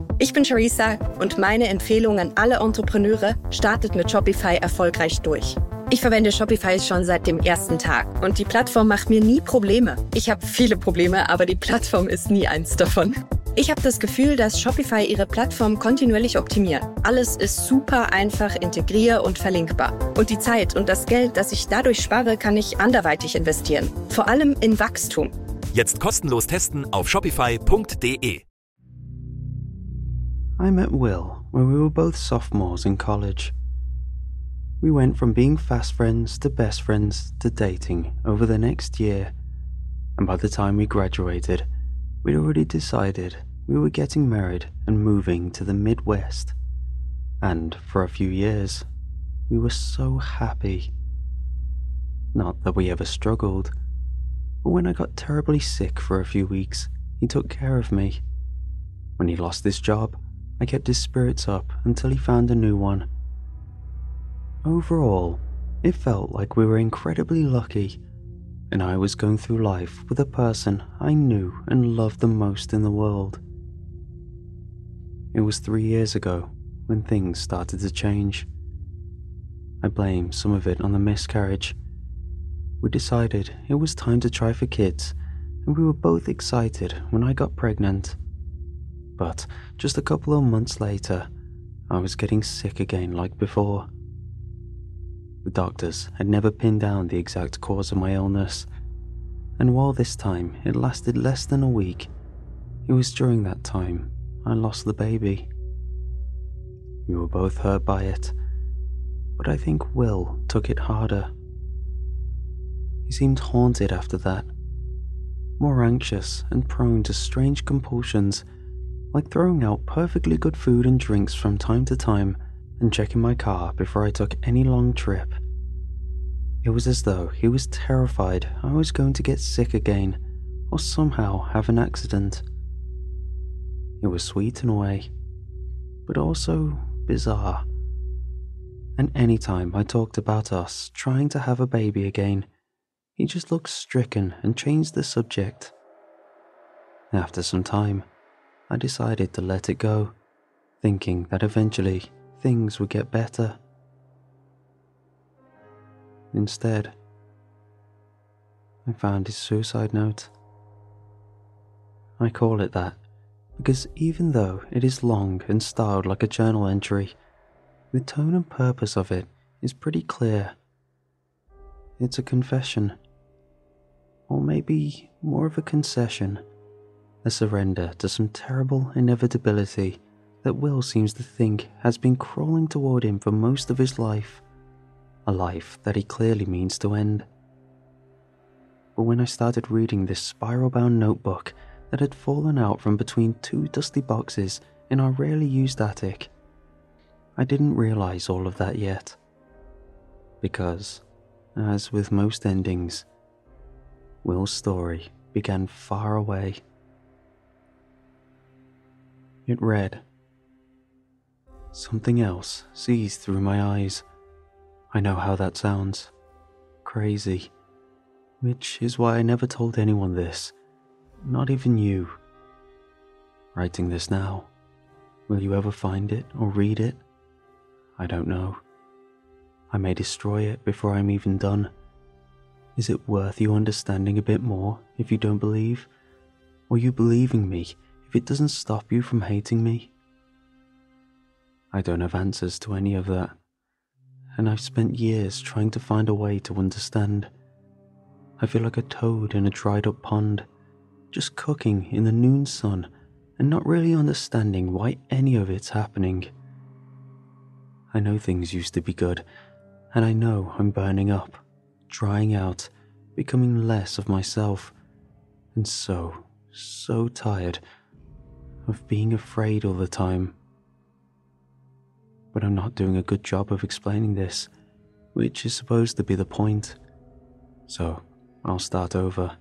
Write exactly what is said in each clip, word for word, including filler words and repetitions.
Ich bin Charissa und meine Empfehlung an alle Entrepreneure: startet mit Shopify erfolgreich durch. Ich verwende Shopify schon seit dem ersten Tag und die Plattform macht mir nie Probleme. Ich habe viele Probleme, aber die Plattform ist nie eins davon. Ich habe das Gefühl, dass Shopify ihre Plattform kontinuierlich optimiert. Alles ist super einfach integrier- und verlinkbar. Und die Zeit und das Geld, das ich dadurch spare, kann ich anderweitig investieren. Vor allem in Wachstum. Jetzt kostenlos testen auf shopify punkt de. I met Will when we were both sophomores in college. We went from being fast friends to best friends to dating over the next year, and by the time we graduated, we'd already decided we were getting married and moving to the Midwest. And for a few years, we were so happy. Not that we ever struggled, but when I got terribly sick for a few weeks, he took care of me. When he lost his job, I kept his spirits up until he found a new one. Overall, it felt like we were incredibly lucky, and I was going through life with a person I knew and loved the most in the world. It was three years ago when things started to change. I blame some of it on the miscarriage. We decided it was time to try for kids, and we were both excited when I got pregnant. But just a couple of months later, I was getting sick again like before. The doctors had never pinned down the exact cause of my illness, and while this time it lasted less than a week, it was during that time I lost the baby. We were both hurt by it, but I think Will took it harder. He seemed haunted after that, more anxious and prone to strange compulsions, like throwing out perfectly good food and drinks from time to time and checking my car before I took any long trip. It was as though he was terrified I was going to get sick again or somehow have an accident. It was sweet in a way, but also bizarre. And any time I talked about us trying to have a baby again, he just looked stricken and changed the subject. After some time, I decided to let it go, thinking that eventually things would get better. Instead, I found his suicide note. I call it that because even though it is long and styled like a journal entry, the tone and purpose of it is pretty clear. It's a confession, or maybe more of a concession, a surrender to some terrible inevitability that Will seems to think has been crawling toward him for most of his life, a life that he clearly means to end. But when I started reading this spiral-bound notebook that had fallen out from between two dusty boxes in our rarely used attic, I didn't realize all of that yet. Because, as with most endings, Will's story began far away. It read, "Something else sees through my eyes. I know how that sounds. Crazy. Which is why I never told anyone this. Not even you. Writing this now. Will you ever find it or read it? I don't know. I may destroy it before I'm even done. Is it worth you understanding a bit more if you don't believe? Or you believing me if it doesn't stop you from hating me? I don't have answers to any of that, and I've spent years trying to find a way to understand. I feel like a toad in a dried up pond, just cooking in the noon sun and not really understanding why any of it's happening. I know things used to be good, and I know I'm burning up, drying out, becoming less of myself, and so, so tired of being afraid all the time. But I'm not doing a good job of explaining this, which is supposed to be the point. So, I'll start over.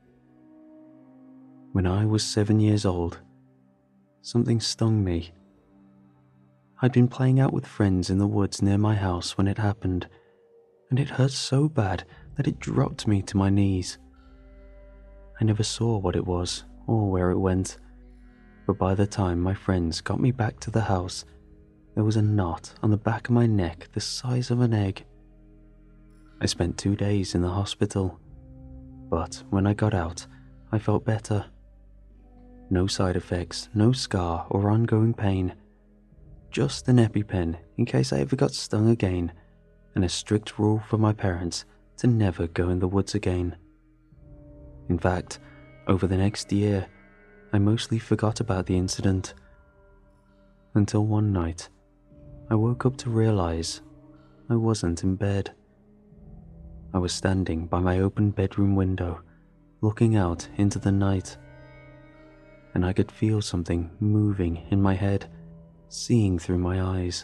When I was seven years old, something stung me. I'd been playing out with friends in the woods near my house when it happened, and it hurt so bad that it dropped me to my knees. I never saw what it was or where it went, but by the time my friends got me back to the house, there was a knot on the back of my neck the size of an egg. I spent two days in the hospital, but when I got out, I felt better. No side effects, no scar or ongoing pain. Just an EpiPen in case I ever got stung again, and a strict rule from my parents to never go in the woods again. In fact, over the next year, I mostly forgot about the incident. Until one night, I woke up to realize I wasn't in bed. I was standing by my open bedroom window, looking out into the night, and I could feel something moving in my head, seeing through my eyes.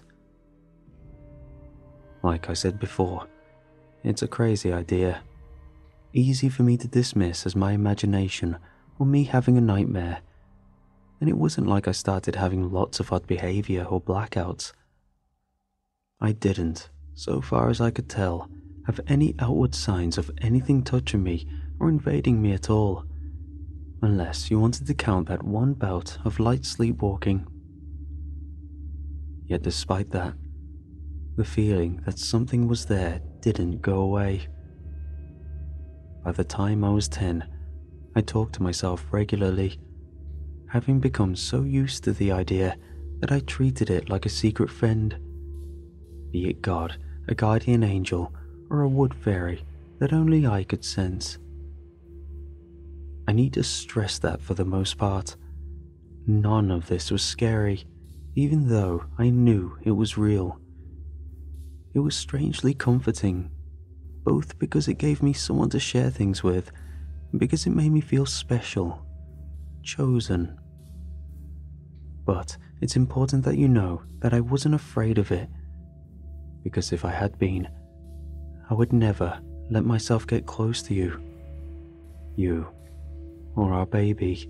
Like I said before, it's a crazy idea, easy for me to dismiss as my imagination or me having a nightmare, and it wasn't like I started having lots of odd behavior or blackouts. I didn't, so far as I could tell, have any outward signs of anything touching me or invading me at all, unless you wanted to count that one bout of light sleepwalking. Yet despite that, the feeling that something was there didn't go away. By the time I was ten, I talked to myself regularly, having become so used to the idea that I treated it like a secret friend, be it God, a guardian angel, or a wood fairy that only I could sense. I need to stress that for the most part, none of this was scary, even though I knew it was real. It was strangely comforting, both because it gave me someone to share things with, and because it made me feel special, chosen. But it's important that you know that I wasn't afraid of it, because if I had been, I would never let myself get close to you, you, or our baby.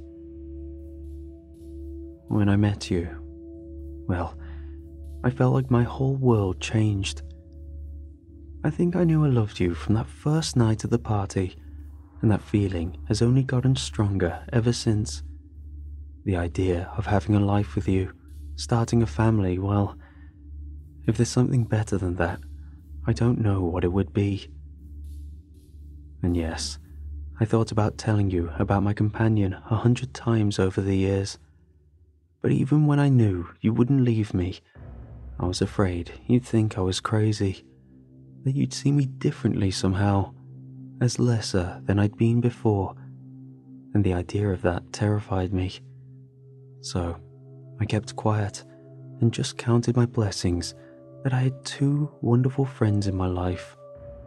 When I met you, well, I felt like my whole world changed. I think I knew I loved you from that first night at the party, and that feeling has only gotten stronger ever since. The idea of having a life with you, starting a family, well, if there's something better than that, I don't know what it would be. And yes, I thought about telling you about my companion a hundred times over the years, but even when I knew you wouldn't leave me, I was afraid you'd think I was crazy, that you'd see me differently somehow, as lesser than I'd been before, and the idea of that terrified me. So I kept quiet and just counted my blessings that I had two wonderful friends in my life.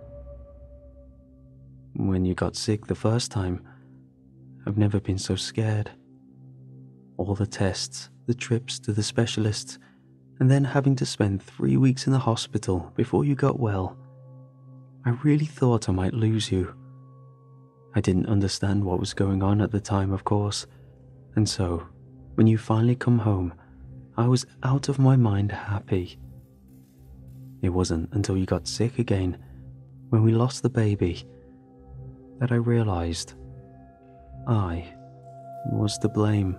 When you got sick the first time, I've never been so scared. All the tests, the trips to the specialists, and then having to spend three weeks in the hospital before you got well, I really thought I might lose you. I didn't understand what was going on at the time, of course, and so, when you finally come home, I was out of my mind happy. It wasn't until you got sick again, when we lost the baby, that I realized I was to blame.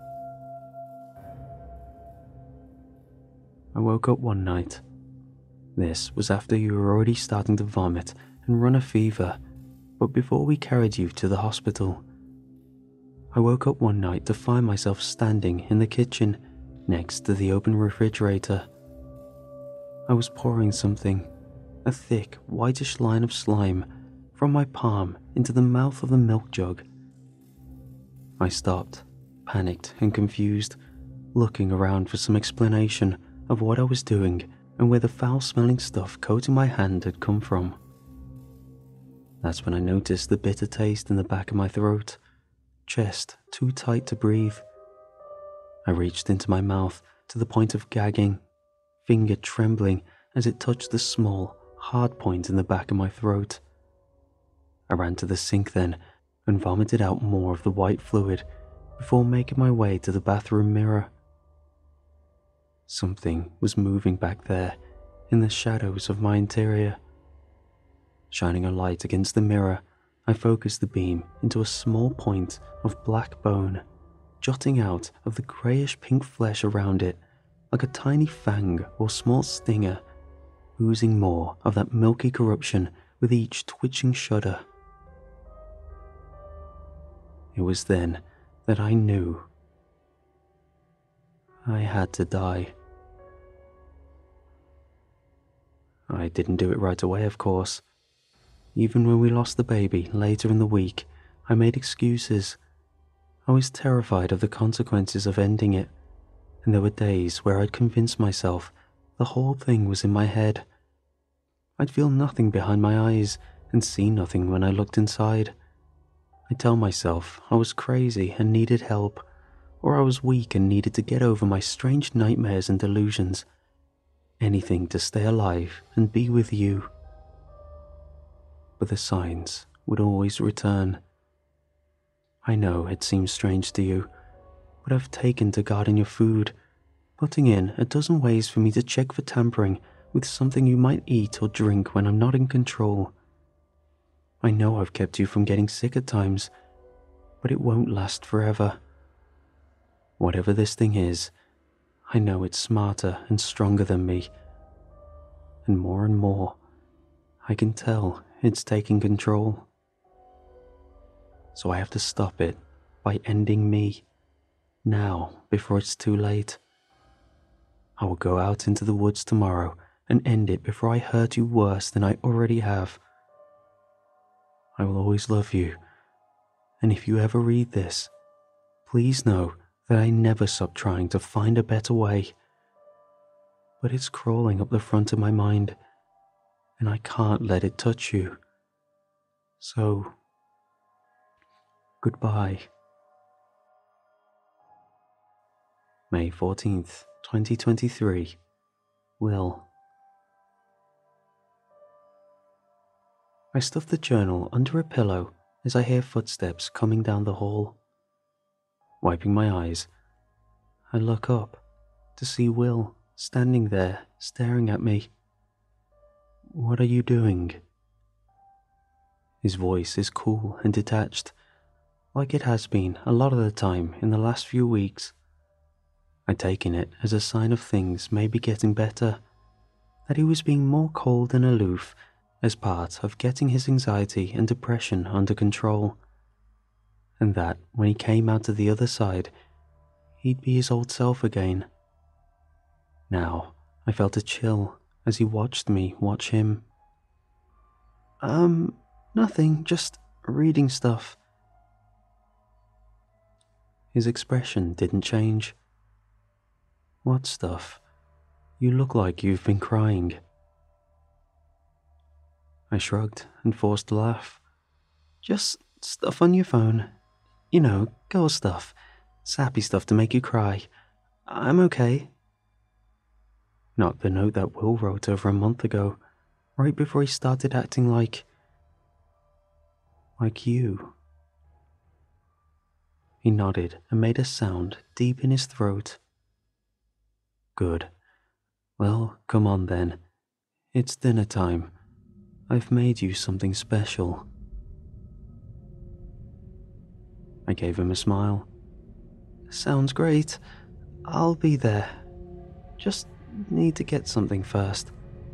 I woke up one night. This was after you were already starting to vomit and run a fever, but before we carried you to the hospital. I woke up one night to find myself standing in the kitchen next to the open refrigerator. I was pouring something, a thick, whitish line of slime, from my palm into the mouth of the milk jug. I stopped, panicked and confused, looking around for some explanation of what I was doing and where the foul-smelling stuff coating my hand had come from. That's when I noticed the bitter taste in the back of my throat, chest too tight to breathe. I reached into my mouth to the point of gagging, finger trembling as it touched the small, hard point in the back of my throat. I ran to the sink then and vomited out more of the white fluid before making my way to the bathroom mirror. Something was moving back there in the shadows of my interior. Shining a light against the mirror, I focused the beam into a small point of black bone jutting out of the greyish pink flesh around it, like a tiny fang or small stinger, oozing more of that milky corruption with each twitching shudder. It was then that I knew I had to die. I didn't do it right away, of course. Even when we lost the baby later in the week, I made excuses. I was terrified of the consequences of ending it, and there were days where I'd convince myself the whole thing was in my head. I'd feel nothing behind my eyes and see nothing when I looked inside. I'd tell myself I was crazy and needed help, or I was weak and needed to get over my strange nightmares and delusions. Anything to stay alive and be with you. But the signs would always return. I know it seems strange to you, but I've taken to guarding your food, putting in a dozen ways for me to check for tampering with something you might eat or drink when I'm not in control. I know I've kept you from getting sick at times, but it won't last forever. Whatever this thing is, I know it's smarter and stronger than me. And more and more, I can tell it's taking control. So I have to stop it by ending me, now before it's too late. I will go out into the woods tomorrow and end it before I hurt you worse than I already have. I will always love you, and if you ever read this, please know that I never stopped trying to find a better way. But it's crawling up the front of my mind, and I can't let it touch you. So, goodbye. May fourteenth, twenty twenty-three. Will. I stuff the journal under a pillow as I hear footsteps coming down the hall. Wiping my eyes, I look up to see Will standing there staring at me. What are you doing? His voice is cool and detached, like it has been a lot of the time in the last few weeks. I'd taken it as a sign of things maybe getting better, that he was being more cold and aloof as part of getting his anxiety and depression under control, and that when he came out to the other side, he'd be his old self again. Now I felt a chill as he watched me watch him. Um, nothing, just reading stuff. His expression didn't change. What stuff? You look like you've been crying. I shrugged and forced a laugh. Just stuff on your phone. You know, girl stuff. Sappy stuff to make you cry. I'm okay. Not the note that Will wrote over a month ago, right before he started acting like... like you. He nodded and made a sound deep in his throat. Good. Well, come on then. It's dinner time. I've made you something special. I gave him a smile. Sounds great. I'll be there. Just need to get something first.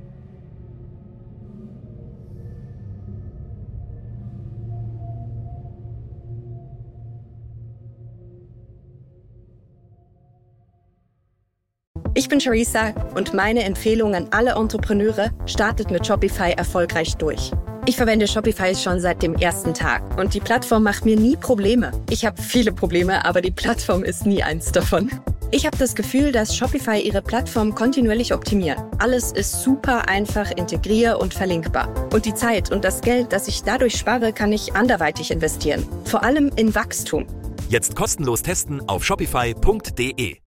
Ich bin Charissa und meine Empfehlung an alle Entrepreneure: startet mit Shopify erfolgreich durch. Ich verwende Shopify schon seit dem ersten Tag und die Plattform macht mir nie Probleme. Ich habe viele Probleme, aber die Plattform ist nie eins davon. Ich habe das Gefühl, dass Shopify ihre Plattform kontinuierlich optimiert. Alles ist super einfach integrier- und verlinkbar. Und die Zeit und das Geld, das ich dadurch spare, kann ich anderweitig investieren. Vor allem in Wachstum. Jetzt kostenlos testen auf shopify punkt de.